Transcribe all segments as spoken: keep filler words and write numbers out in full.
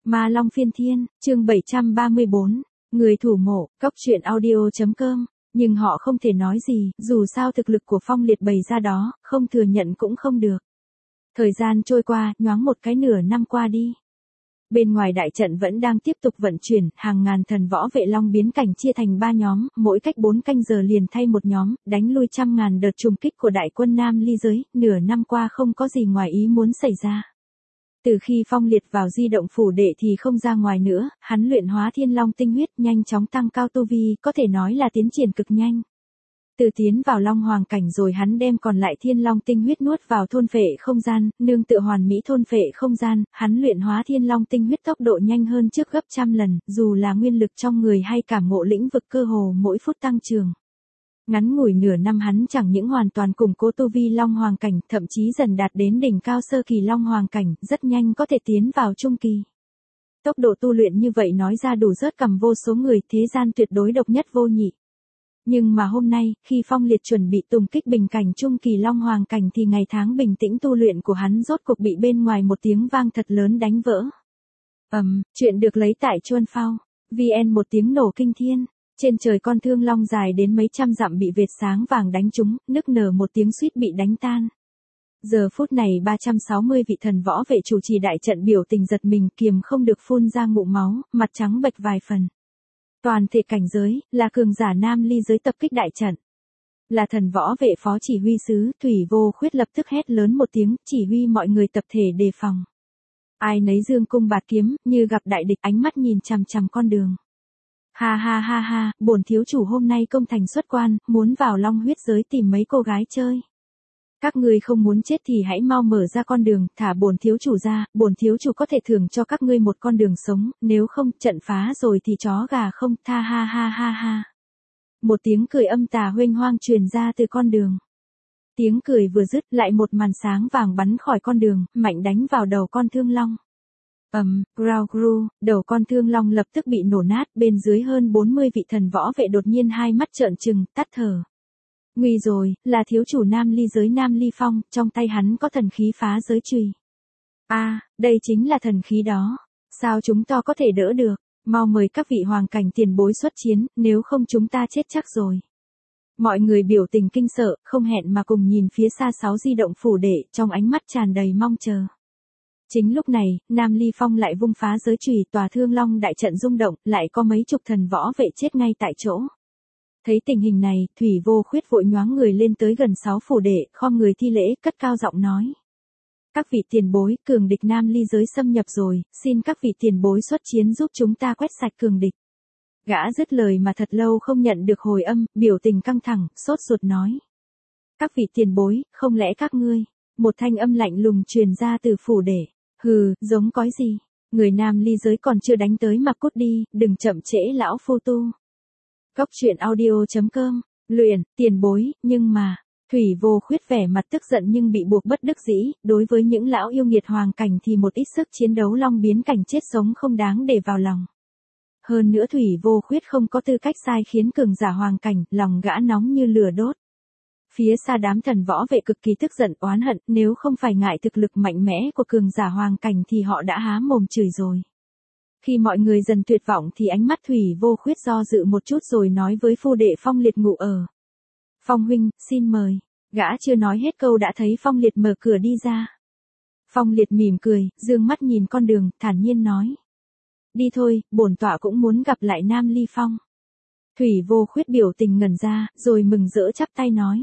Ma Long Phiên Thiên, chương bảy trăm ba mươi bốn, người thủ mộ, cốc truyện audio.com, nhưng họ không thể nói gì, dù sao thực lực của Phong Liệt bày ra đó, không thừa nhận cũng không được. Thời gian trôi qua, nhoáng một cái nửa năm qua đi. Bên ngoài đại trận vẫn đang tiếp tục vận chuyển, hàng ngàn thần võ vệ long biến cảnh chia thành ba nhóm, mỗi cách bốn canh giờ liền thay một nhóm, đánh lui trăm ngàn đợt trùng kích của đại quân Nam Ly giới, nửa năm qua không có gì ngoài ý muốn xảy ra. Từ khi Phong Liệt vào di động phủ đệ thì không ra ngoài nữa, hắn luyện hóa thiên long tinh huyết nhanh chóng tăng cao tu vi, có thể nói là tiến triển cực nhanh. Từ tiến vào long hoàng cảnh rồi hắn đem còn lại thiên long tinh huyết nuốt vào thôn phệ không gian, nương tựa hoàn mỹ thôn phệ không gian, hắn luyện hóa thiên long tinh huyết tốc độ nhanh hơn trước gấp trăm lần, dù là nguyên lực trong người hay cảm ngộ lĩnh vực cơ hồ mỗi phút tăng trưởng. Ngắn ngủi nửa năm hắn chẳng những hoàn toàn củng cố tu vi long hoàng cảnh, thậm chí dần đạt đến đỉnh cao sơ kỳ long hoàng cảnh, rất nhanh có thể tiến vào trung kỳ. Tốc độ tu luyện như vậy nói ra đủ rớt cằm vô số người, thế gian tuyệt đối độc nhất vô nhị. Nhưng mà hôm nay, khi Phong Liệt chuẩn bị tùng kích bình cảnh trung kỳ long hoàng cảnh thì ngày tháng bình tĩnh tu luyện của hắn rốt cuộc bị bên ngoài một tiếng vang thật lớn đánh vỡ. Ầm, um, chuyện được lấy tại Chuân Phao, vn một tiếng nổ kinh thiên. Trên trời con thương long dài đến mấy trăm dặm bị vệt sáng vàng đánh trúng, nức nở một tiếng suýt bị đánh tan. Giờ phút này ba trăm sáu mươi vị thần võ vệ chủ trì đại trận biểu tình giật mình, kiềm không được phun ra ngụm máu, mặt trắng bệch vài phần. Toàn thể cảnh giới, là cường giả Nam Ly giới tập kích đại trận. Là thần võ vệ phó chỉ huy sứ, Thủy Vô Khuyết lập tức hét lớn một tiếng, chỉ huy mọi người tập thể đề phòng. Ai nấy dương cung bạt kiếm, như gặp đại địch, ánh mắt nhìn chằm chằm con đường. Ha ha ha ha, bổn thiếu chủ hôm nay công thành xuất quan, muốn vào long huyết giới tìm mấy cô gái chơi. Các ngươi không muốn chết thì hãy mau mở ra con đường, thả bổn thiếu chủ ra, bổn thiếu chủ có thể thưởng cho các ngươi một con đường sống, nếu không, trận phá rồi thì chó gà không, tha ha ha ha ha. Một tiếng cười âm tà huênh hoang truyền ra từ con đường. Tiếng cười vừa dứt, lại một màn sáng vàng bắn khỏi con đường, mạnh đánh vào đầu con thương long. Ầm, um, grau gru, đầu con thương long lập tức bị nổ nát, bên dưới hơn bốn mươi vị thần võ vệ đột nhiên hai mắt trợn trừng, tắt thở. Nguy rồi, là thiếu chủ Nam Ly giới Nam Ly Phong, trong tay hắn có thần khí phá giới chùy. A, à, đây chính là thần khí đó. Sao chúng ta có thể đỡ được? Mau mời các vị hoàng cảnh tiền bối xuất chiến, nếu không chúng ta chết chắc rồi. Mọi người biểu tình kinh sợ, không hẹn mà cùng nhìn phía xa sáu di động phủ đệ, trong ánh mắt tràn đầy mong chờ. Chính lúc này, Nam Ly Phong lại vung phá giới chùy, tòa thương long đại trận rung động, lại có mấy chục thần võ vệ chết ngay tại chỗ. Thấy tình hình này, Thủy Vô Khuyết vội nhoáng người lên tới gần sáu phủ đệ, khom người thi lễ, cất cao giọng nói. Các vị tiền bối, cường địch Nam Ly giới xâm nhập rồi, xin các vị tiền bối xuất chiến giúp chúng ta quét sạch cường địch. Gã dứt lời mà thật lâu không nhận được hồi âm, biểu tình căng thẳng, sốt ruột nói. Các vị tiền bối, không lẽ các ngươi, một thanh âm lạnh lùng truyền ra từ phủ đệ. Hừ, giống cói gì, người Nam Ly giới còn chưa đánh tới mà cút đi, đừng chậm trễ lão phu tu. Cốc truyện audio.com, luyện, tiền bối, nhưng mà, Thủy Vô Khuyết vẻ mặt tức giận nhưng bị buộc bất đắc dĩ, đối với những lão yêu nghiệt hoàng cảnh thì một ít sức chiến đấu long biến cảnh chết sống không đáng để vào lòng. Hơn nữa Thủy Vô Khuyết không có tư cách sai khiến cường giả hoàng cảnh, lòng gã nóng như lửa đốt. Phía xa đám thần võ vệ cực kỳ tức giận oán hận, nếu không phải ngại thực lực mạnh mẽ của cường giả hoàng cảnh thì họ đã há mồm chửi rồi. Khi mọi người dần tuyệt vọng thì ánh mắt Thủy Vô Khuyết do dự một chút rồi nói với phu đệ Phong Liệt ngủ ở. Phong huynh, xin mời. Gã chưa nói hết câu đã thấy Phong Liệt mở cửa đi ra. Phong Liệt mỉm cười, dương mắt nhìn con đường, thản nhiên nói. Đi thôi, bổn tọa cũng muốn gặp lại Nam Ly Phong. Thủy Vô Khuyết biểu tình ngẩn ra, rồi mừng rỡ chắp tay nói.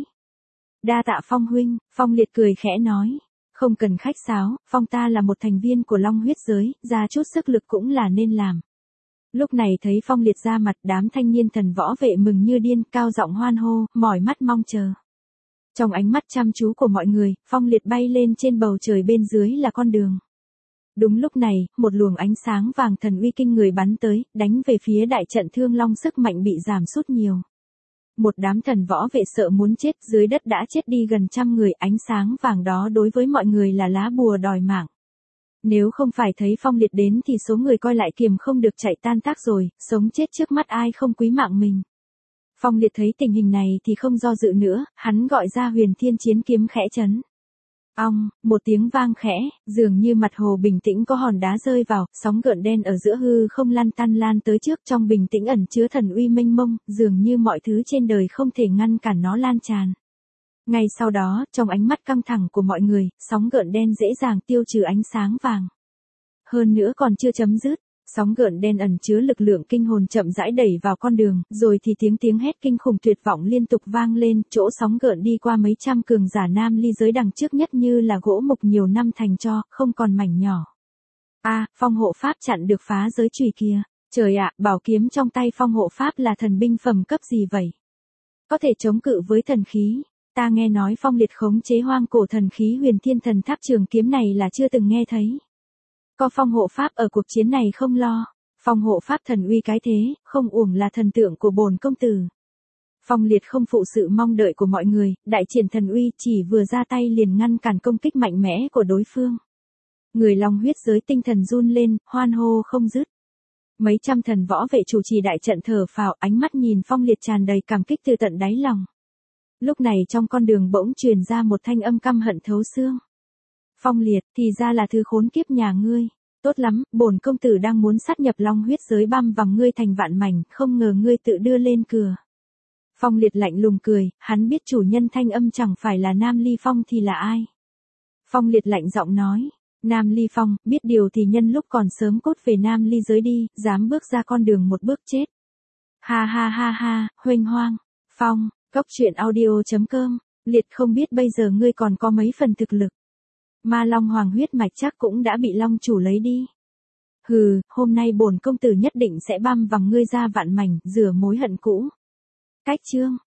Đa tạ Phong huynh, Phong Liệt cười khẽ nói. Không cần khách sáo, Phong ta là một thành viên của long huyết giới, ra chút sức lực cũng là nên làm. Lúc này thấy Phong Liệt ra mặt, đám thanh niên thần võ vệ mừng như điên, cao giọng hoan hô, mỏi mắt mong chờ. Trong ánh mắt chăm chú của mọi người, Phong Liệt bay lên trên bầu trời, bên dưới là con đường. Đúng lúc này, một luồng ánh sáng vàng thần uy kinh người bắn tới, đánh về phía đại trận thương long, sức mạnh bị giảm sút nhiều. Một đám thần võ vệ sợ muốn chết, dưới đất đã chết đi gần trăm người, ánh sáng vàng đó đối với mọi người là lá bùa đòi mạng. Nếu không phải thấy Phong Liệt đến thì số người coi lại kiềm không được chạy tan tác rồi, sống chết trước mắt ai không quý mạng mình. Phong Liệt thấy tình hình này thì không do dự nữa, hắn gọi ra Huyền Thiên Chiến kiếm khẽ chấn. Ong, một tiếng vang khẽ, dường như mặt hồ bình tĩnh có hòn đá rơi vào, sóng gợn đen ở giữa hư không lan tăn lan tới trước, trong bình tĩnh ẩn chứa thần uy mênh mông, dường như mọi thứ trên đời không thể ngăn cản nó lan tràn. Ngay sau đó, trong ánh mắt căng thẳng của mọi người, sóng gợn đen dễ dàng tiêu trừ ánh sáng vàng. Hơn nữa còn chưa chấm dứt, sóng gợn đen ẩn chứa lực lượng kinh hồn chậm rãi đẩy vào con đường, rồi thì tiếng tiếng hét kinh khủng tuyệt vọng liên tục vang lên, chỗ sóng gợn đi qua mấy trăm cường giả nam ly giới đằng trước nhất như là gỗ mục nhiều năm thành tro, không còn mảnh nhỏ. A, phong hộ pháp chặn được phá giới chùy kia. Trời ạ, bảo kiếm trong tay phong hộ pháp là thần binh phẩm cấp gì vậy? Có thể chống cự với thần khí. Ta nghe nói phong liệt khống chế hoang cổ thần khí huyền thiên thần tháp trường kiếm này là chưa từng nghe thấy. Có phong hộ pháp ở cuộc chiến này không lo. Phong hộ pháp thần uy cái thế, không uổng là thần tượng của bổn công tử. Phong liệt không phụ sự mong đợi của mọi người, đại triển thần uy chỉ vừa ra tay liền ngăn cản công kích mạnh mẽ của đối phương. Người long huyết giới tinh thần run lên, hoan hô không dứt. Mấy trăm thần võ vệ chủ trì đại trận thở phào, ánh mắt nhìn phong liệt tràn đầy cảm kích từ tận đáy lòng. Lúc này trong con đường bỗng truyền ra một thanh âm căm hận thấu xương. Phong liệt, thì ra là thứ khốn kiếp nhà ngươi. Tốt lắm, bổn công tử đang muốn sát nhập long huyết giới băm vằm ngươi thành vạn mảnh, không ngờ ngươi tự đưa lên cửa. Phong liệt lạnh lùng cười, hắn biết chủ nhân thanh âm chẳng phải là Nam Ly Phong thì là ai. Phong liệt lạnh giọng nói, Nam Ly Phong, biết điều thì nhân lúc còn sớm cốt về Nam Ly giới đi, dám bước ra con đường một bước chết. Ha ha ha ha, huênh hoang. Phong, Cốc truyện audio chấm com, liệt không biết bây giờ ngươi còn có mấy phần thực lực. Ma Long Hoàng huyết mạch chắc cũng đã bị Long chủ lấy đi. Hừ, hôm nay bổn công tử nhất định sẽ băm vằm ngươi ra vạn mảnh, rửa mối hận cũ. Cách chương